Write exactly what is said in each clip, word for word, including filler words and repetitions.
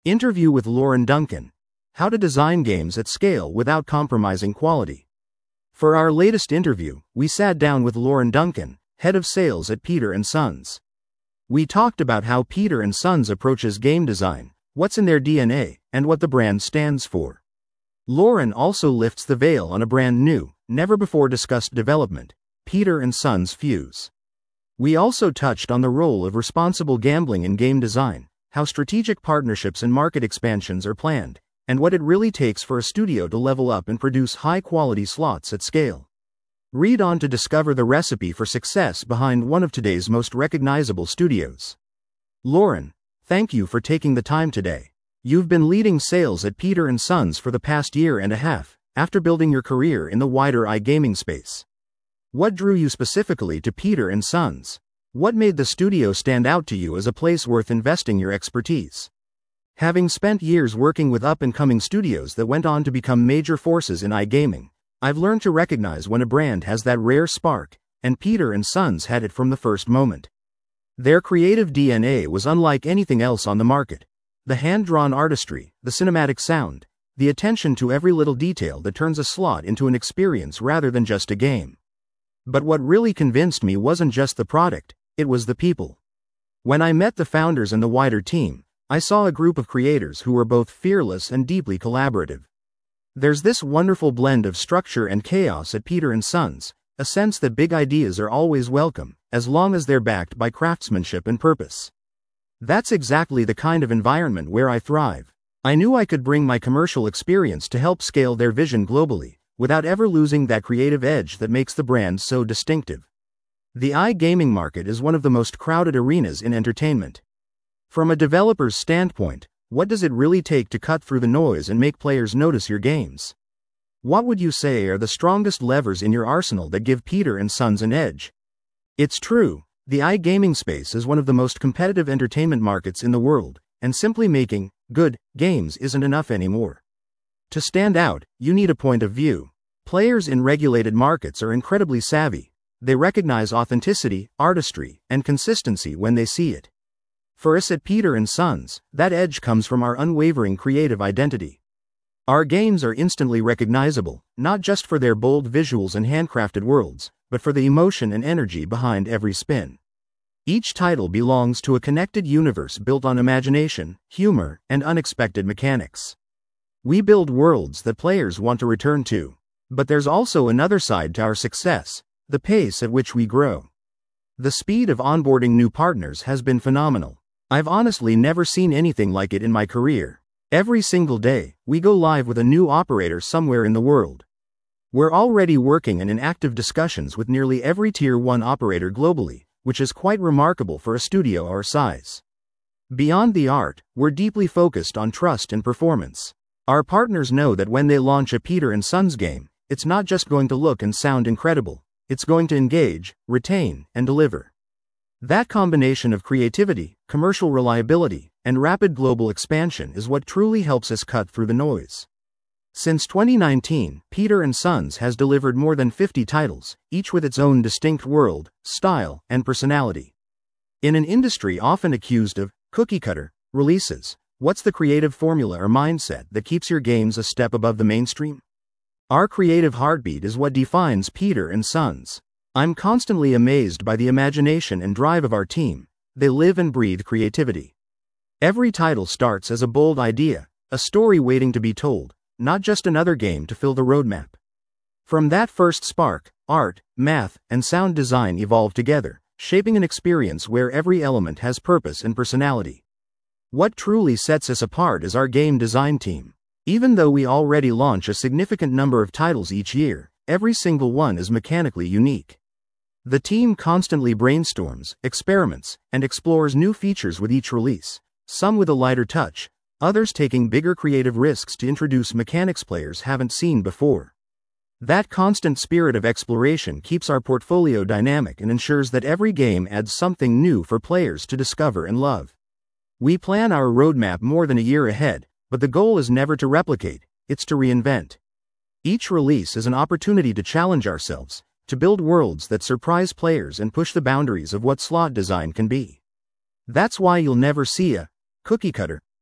Interview with Lauren Duncan. How to design games at scale without compromising quality. For our latest interview, we sat down with Lauren Duncan, head of sales at Peter and Sons. We talked about how Peter and Sons approaches game design, what's in their D N A, and what the brand stands for. Lauren also lifts the veil on a brand new, never-before-discussed development, Peter and Sons Fuse. We also touched on the role of responsible gambling in game design, how strategic partnerships and market expansions are planned, and what it really takes for a studio to level up and produce high-quality slots at scale. Read on to discover the recipe for success behind one of today's most recognizable studios. Lauren, thank you for taking the time today. You've been leading sales at Peter and Sons for the past year and a half, after building your career in the wider iGaming space. What drew you specifically to Peter and Sons? What made the studio stand out to you as a place worth investing your expertise? Having spent years working with up-and-coming studios that went on to become major forces in iGaming, I've learned to recognize when a brand has that rare spark, and Peter and Sons had it from the first moment. Their creative D N A was unlike anything else on the market. The hand-drawn artistry, the cinematic sound, the attention to every little detail that turns a slot into an experience rather than just a game. But what really convinced me wasn't just the product, it was the people. When I met the founders and the wider team, I saw a group of creators who were both fearless and deeply collaborative. There's this wonderful blend of structure and chaos at Peter and Sons, a sense that big ideas are always welcome, as long as they're backed by craftsmanship and purpose. That's exactly the kind of environment where I thrive. I knew I could bring my commercial experience to help scale their vision globally, without ever losing that creative edge that makes the brand so distinctive. The iGaming market is one of the most crowded arenas in entertainment. From a developer's standpoint, what does it really take to cut through the noise and make players notice your games? What would you say are the strongest levers in your arsenal that give Peter and Sons an edge? It's true, the iGaming space is one of the most competitive entertainment markets in the world, and simply making good games isn't enough anymore. To stand out, you need a point of view. Players in regulated markets are incredibly savvy. They recognize authenticity, artistry, and consistency when they see it. For us at Peter and Sons, that edge comes from our unwavering creative identity. Our games are instantly recognizable, not just for their bold visuals and handcrafted worlds, but for the emotion and energy behind every spin. Each title belongs to a connected universe built on imagination, humor, and unexpected mechanics. We build worlds that players want to return to. But there's also another side to our success, the pace at which we grow. The speed of onboarding new partners has been phenomenal. I've honestly never seen anything like it in my career. Every single day, we go live with a new operator somewhere in the world. We're already working and in active discussions with nearly every Tier one operator globally, which is quite remarkable for a studio our size. Beyond the art, we're deeply focused on trust and performance. Our partners know that when they launch a Peter and Sons game, it's not just going to look and sound incredible, it's going to engage, retain, and deliver. That combination of creativity, commercial reliability, and rapid global expansion is what truly helps us cut through the noise. Since twenty nineteen, Peter and Sons has delivered more than fifty titles, each with its own distinct world, style, and personality. In an industry often accused of cookie-cutter releases, what's the creative formula or mindset that keeps your games a step above the mainstream? Our creative heartbeat is what defines Peter and Sons. I'm constantly amazed by the imagination and drive of our team. They live and breathe creativity. Every title starts as a bold idea, a story waiting to be told, not just another game to fill the roadmap. From that first spark, art, math, and sound design evolve together, shaping an experience where every element has purpose and personality. What truly sets us apart is our game design team. Even though we already launch a significant number of titles each year, every single one is mechanically unique. The team constantly brainstorms, experiments, and explores new features with each release, some with a lighter touch, others taking bigger creative risks to introduce mechanics players haven't seen before. That constant spirit of exploration keeps our portfolio dynamic and ensures that every game adds something new for players to discover and love. We plan our roadmap more than a year ahead, but the goal is never to replicate, it's to reinvent. Each release is an opportunity to challenge ourselves, to build worlds that surprise players and push the boundaries of what slot design can be. That's why you'll never see a cookie-cutter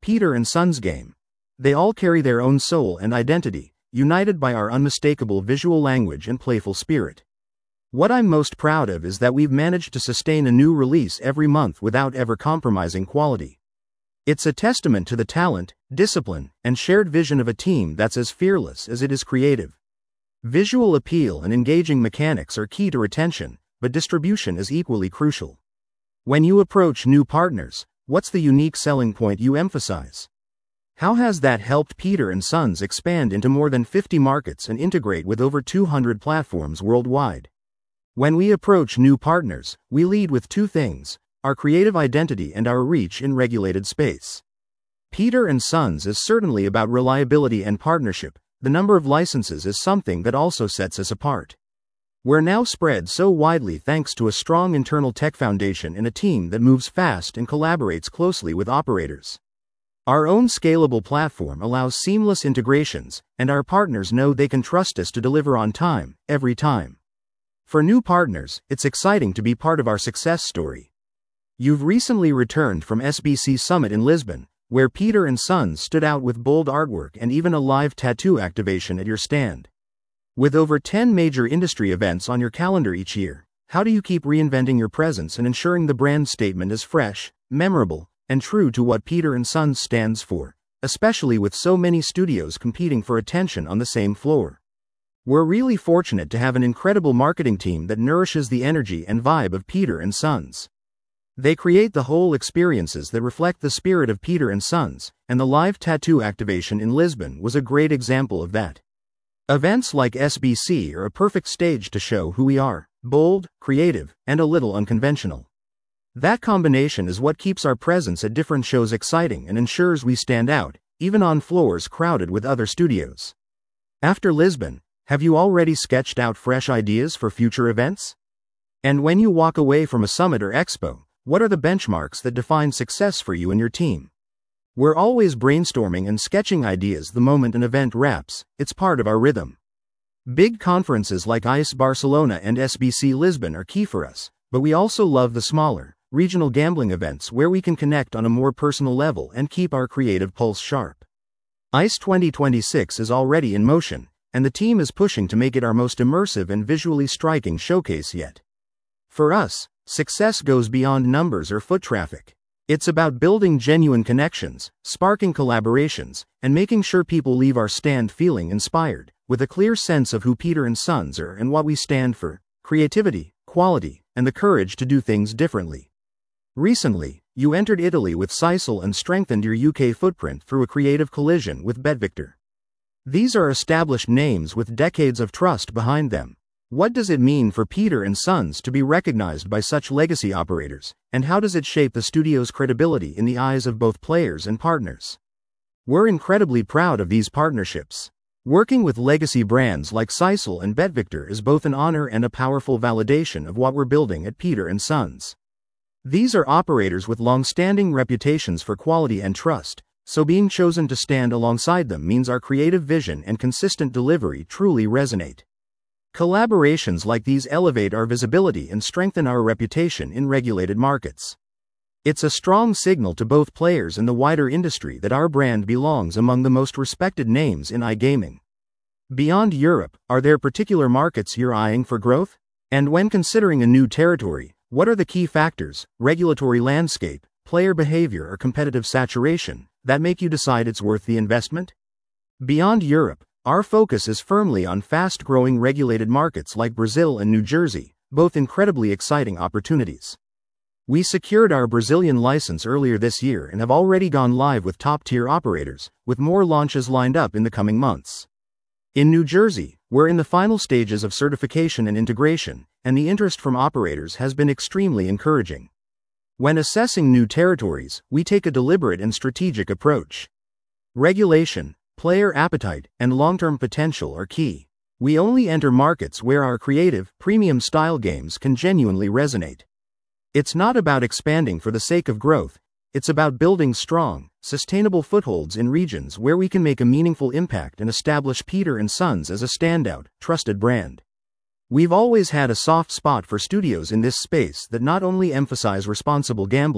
Peter and Sons game. They all carry their own soul and identity, united by our unmistakable visual language and playful spirit. What I'm most proud of is that we've managed to sustain a new release every month without ever compromising quality. It's a testament to the talent, discipline, and shared vision of a team that's as fearless as it is creative. Visual appeal and engaging mechanics are key to retention, but distribution is equally crucial. When you approach new partners, what's the unique selling point you emphasize? How has that helped Peter and Sons expand into more than fifty markets and integrate with over two hundred platforms worldwide? When we approach new partners, we lead with two things: our creative identity and our reach in regulated space. Peter and Sons is certainly about reliability and partnership. The number of licenses is something that also sets us apart. We're now spread so widely thanks to a strong internal tech foundation and a team that moves fast and collaborates closely with operators. Our own scalable platform allows seamless integrations, and our partners know they can trust us to deliver on time, every time. For new partners, it's exciting to be part of our success story. You've recently returned from S B C Summit in Lisbon, where Peter and Sons stood out with bold artwork and even a live tattoo activation at your stand. With over ten major industry events on your calendar each year, how do you keep reinventing your presence and ensuring the brand statement is fresh, memorable, and true to what Peter and Sons stands for, especially with so many studios competing for attention on the same floor? We're really fortunate to have an incredible marketing team that nourishes the energy and vibe of Peter and Sons. They create the whole experiences that reflect the spirit of Peter and Sons, and the live tattoo activation in Lisbon was a great example of that. Events like S B C are a perfect stage to show who we are: bold, creative, and a little unconventional. That combination is what keeps our presence at different shows exciting and ensures we stand out, even on floors crowded with other studios. After Lisbon, have you already sketched out fresh ideas for future events? And when you walk away from a summit or expo, what are the benchmarks that define success for you and your team? We're always brainstorming and sketching ideas the moment an event wraps. It's part of our rhythm. Big conferences like I C E Barcelona and S B C Lisbon are key for us, but we also love the smaller, regional gambling events where we can connect on a more personal level and keep our creative pulse sharp. I C E twenty twenty-six is already in motion, and the team is pushing to make it our most immersive and visually striking showcase yet. For us, success goes beyond numbers or foot traffic. It's about building genuine connections, sparking collaborations, and making sure people leave our stand feeling inspired, with a clear sense of who Peter and Sons are and what we stand for: creativity, quality, and the courage to do things differently. Recently, you entered Italy with Sisal and strengthened your U K footprint through a creative collision with BetVictor. These are established names with decades of trust behind them. What does it mean for Peter and Sons to be recognized by such legacy operators, and how does it shape the studio's credibility in the eyes of both players and partners? We're incredibly proud of these partnerships. Working with legacy brands like Sisal and BetVictor is both an honor and a powerful validation of what we're building at Peter and Sons. These are operators with long-standing reputations for quality and trust, so being chosen to stand alongside them means our creative vision and consistent delivery truly resonate. Collaborations like these elevate our visibility and strengthen our reputation in regulated markets. It's a strong signal to both players and the wider industry that our brand belongs among the most respected names in iGaming. Beyond Europe, are there particular markets you're eyeing for growth? And when considering a new territory, what are the key factors, regulatory landscape, player behavior, or competitive saturation, that make you decide it's worth the investment? Beyond Europe, our focus is firmly on fast-growing regulated markets like Brazil and New Jersey, both incredibly exciting opportunities. We secured our Brazilian license earlier this year and have already gone live with top-tier operators, with more launches lined up in the coming months. In New Jersey, we're in the final stages of certification and integration, and the interest from operators has been extremely encouraging. When assessing new territories, we take a deliberate and strategic approach. Regulation, player appetite, and long-term potential are key. We only enter markets where our creative, premium-style games can genuinely resonate. It's not about expanding for the sake of growth, it's about building strong, sustainable footholds in regions where we can make a meaningful impact and establish Peter and Sons as a standout, trusted brand. We've always had a soft spot for studios in this space that not only emphasize responsible gambling,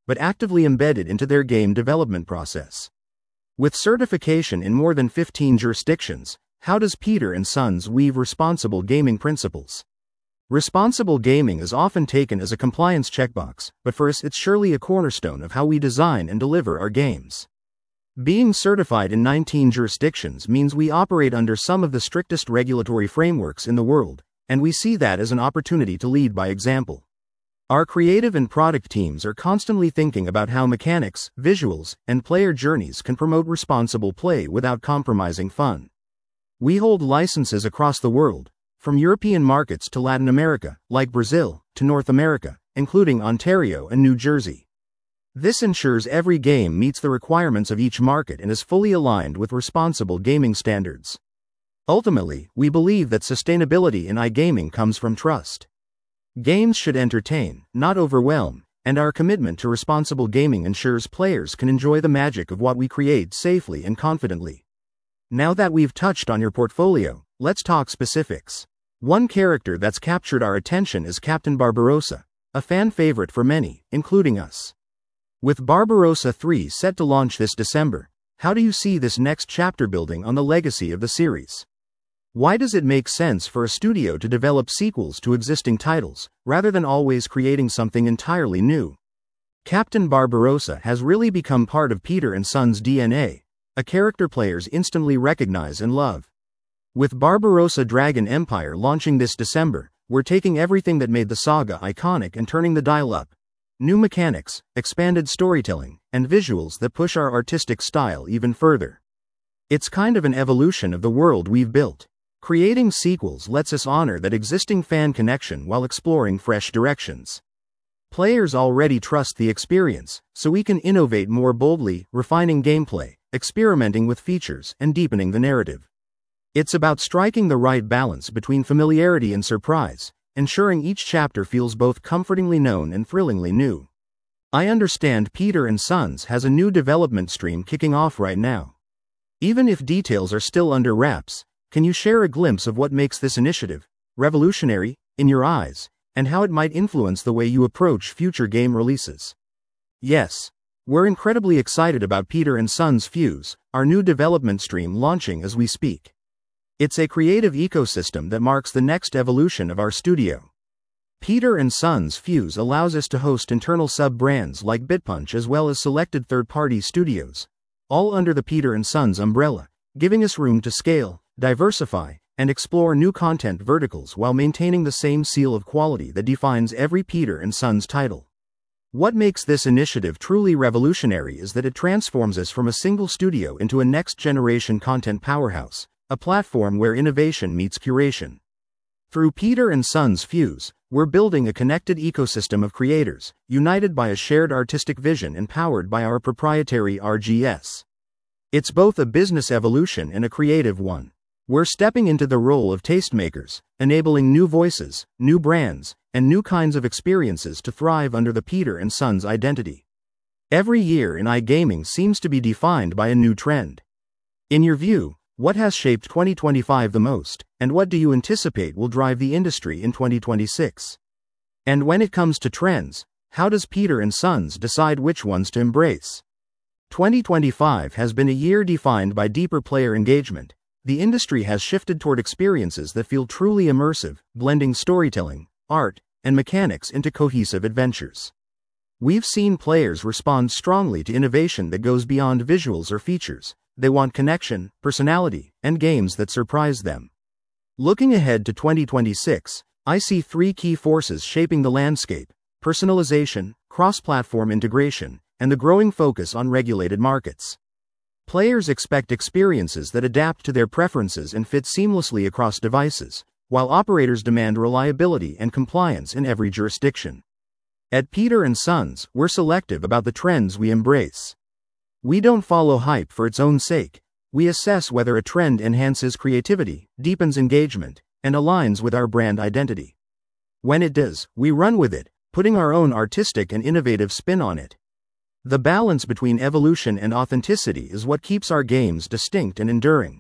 but actively embedded into their game development process. With certification in more than fifteen jurisdictions, how does Peter and Sons weave responsible gaming principles? Responsible gaming is often taken as a compliance checkbox, but for us it's surely a cornerstone of how we design and deliver our games. Being certified in nineteen jurisdictions means we operate under some of the strictest regulatory frameworks in the world, and we see that as an opportunity to lead by example. Our creative and product teams are constantly thinking about how mechanics, visuals, and player journeys can promote responsible play without compromising fun. We hold licenses across the world, from European markets to Latin America, like Brazil, to North America, including Ontario and New Jersey. This ensures every game meets the requirements of each market and is fully aligned with responsible gaming standards. Ultimately, we believe that sustainability in iGaming comes from trust. Games should entertain, not overwhelm, and our commitment to responsible gaming ensures players can enjoy the magic of what we create safely and confidently. Now that we've touched on your portfolio, let's talk specifics. One character that's captured our attention is Captain Barbarossa, a fan favorite for many, including us. With Barbarossa three set to launch this December, how do you see this next chapter building on the legacy of the series? Why does it make sense for a studio to develop sequels to existing titles, rather than always creating something entirely new? Captain Barbarossa has really become part of Peter and Sons' D N A, a character players instantly recognize and love. With Barbarossa Dragon Empire launching this December, we're taking everything that made the saga iconic and turning the dial up. New mechanics, expanded storytelling, and visuals that push our artistic style even further. It's kind of an evolution of the world we've built. Creating sequels lets us honor that existing fan connection while exploring fresh directions. Players already trust the experience, so we can innovate more boldly, refining gameplay, experimenting with features, and deepening the narrative. It's about striking the right balance between familiarity and surprise, ensuring each chapter feels both comfortingly known and thrillingly new. I understand Peter and Sons has a new development stream kicking off right now. Even if details are still under wraps, can you share a glimpse of what makes this initiative revolutionary in your eyes, and how it might influence the way you approach future game releases? Yes, we're incredibly excited about Peter and Sons Fuse, our new development stream launching as we speak. It's a creative ecosystem that marks the next evolution of our studio. Peter and Sons Fuse allows us to host internal sub-brands like BitPunch as well as selected third-party studios, all under the Peter and Sons umbrella, giving us room to scale, diversify, and explore new content verticals while maintaining the same seal of quality that defines every Peter and Sons title. What makes this initiative truly revolutionary is that it transforms us from a single studio into a next-generation content powerhouse, a platform where innovation meets curation. Through Peter and Sons Fuse, we're building a connected ecosystem of creators, united by a shared artistic vision and powered by our proprietary R G S. It's both a business evolution and a creative one. We're stepping into the role of tastemakers, enabling new voices, new brands, and new kinds of experiences to thrive under the Peter and Sons identity. Every year in iGaming seems to be defined by a new trend. In your view, what has shaped twenty twenty-five the most, and what do you anticipate will drive the industry in twenty twenty-six? And when it comes to trends, how does Peter and Sons decide which ones to embrace? twenty twenty-five has been a year defined by deeper player engagement. The industry has shifted toward experiences that feel truly immersive, blending storytelling, art, and mechanics into cohesive adventures. We've seen players respond strongly to innovation that goes beyond visuals or features. They want connection, personality, and games that surprise them. Looking ahead to twenty twenty-six, I see three key forces shaping the landscape: personalization, cross-platform integration, and the growing focus on regulated markets. Players expect experiences that adapt to their preferences and fit seamlessly across devices, while operators demand reliability and compliance in every jurisdiction. At Peter and Sons, we're selective about the trends we embrace. We don't follow hype for its own sake. We assess whether a trend enhances creativity, deepens engagement, and aligns with our brand identity. When it does, we run with it, putting our own artistic and innovative spin on it. The balance between evolution and authenticity is what keeps our games distinct and enduring.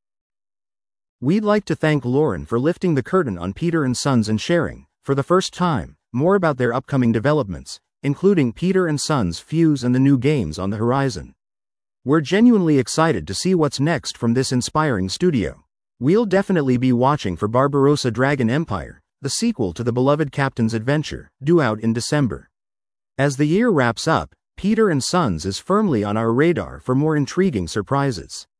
We'd like to thank Lauren for lifting the curtain on Peter and Sons and sharing, for the first time, more about their upcoming developments, including Peter and Sons Fuse and the new games on the horizon. We're genuinely excited to see what's next from this inspiring studio. We'll definitely be watching for Barbarossa Dragon Empire, the sequel to the beloved Captain's Adventure, due out in December. As the year wraps up, Peter and Sons is firmly on our radar for more intriguing surprises.